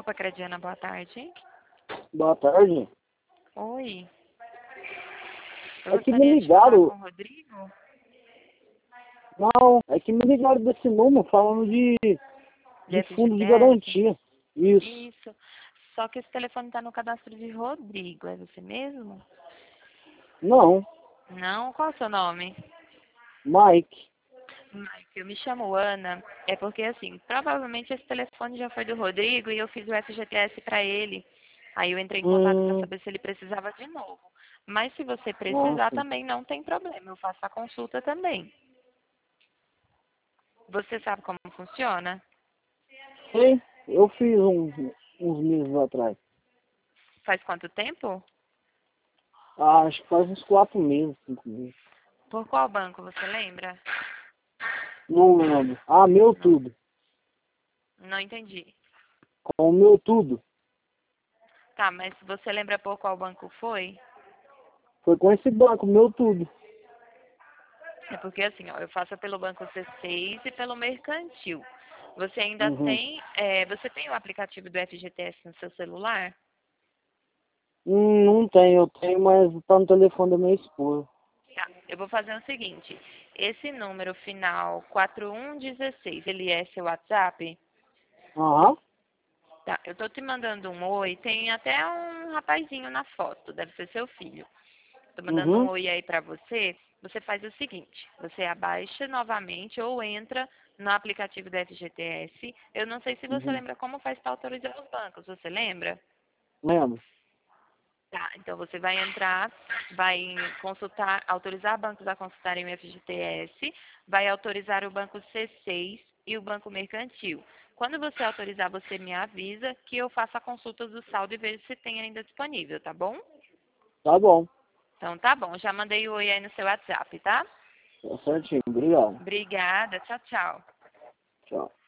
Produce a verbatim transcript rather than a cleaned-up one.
Grupo Acrediana, boa tarde. Boa tarde. Oi. Eu É que gostaria me de falar ligaram. com o Rodrigo. Não, é que me ligaram desse número falando de, De de fundo de F G T S? garantia. Isso. Isso. Só que esse telefone está no cadastro de Rodrigo. É você mesmo? Não, Não? Qual é o seu nome? Mike. Mike, eu me chamo Ana. É porque, assim, provavelmente esse telefone já foi do Rodrigo e eu fiz o F G T S para ele. Aí eu entrei em contato para Hum, saber se ele precisava de novo. Mas se você precisar nossa. também, não tem problema. Eu faço a consulta também. Você sabe como funciona? Sei, eu fiz uns, uns meses atrás. Faz quanto tempo? Ah, acho que faz uns quatro meses, cinco meses. Por qual banco, você lembra? Não lembro. Ah, meu Não. tudo. Não entendi. Com o meu tudo. Tá, mas você lembra por qual banco foi? Foi com esse banco, meu tudo. É porque assim, ó, eu faço pelo banco C seis e pelo mercantil. Você ainda Uhum. tem, é, você tem o aplicativo do F G T S no seu celular? Hum, não tem, eu tenho, mas tá no telefone da minha esposa. Tá, eu vou fazer o seguinte. Esse número final quatro um um seis, ele é seu WhatsApp? Aham. Tá, eu tô te mandando um oi, tem até um rapazinho na foto, deve ser seu filho. Tô mandando um Uhum. oi aí pra você. Você faz o seguinte, você abaixa novamente ou entra no aplicativo da F G T S. Eu não sei se você Uhum. lembra como faz para autorizar os bancos, você lembra? Lembro. Tá, então você vai entrar, vai consultar, autorizar bancos a consultarem o F G T S, vai autorizar o banco C seis e o banco mercantil. Quando você autorizar, você me avisa que eu faço a consulta do saldo e vejo se tem ainda disponível, tá bom? Tá bom. Então tá bom, já mandei o oi aí no seu WhatsApp, tá? Tá certinho. Obrigado. Obrigada, tchau, tchau. Tchau.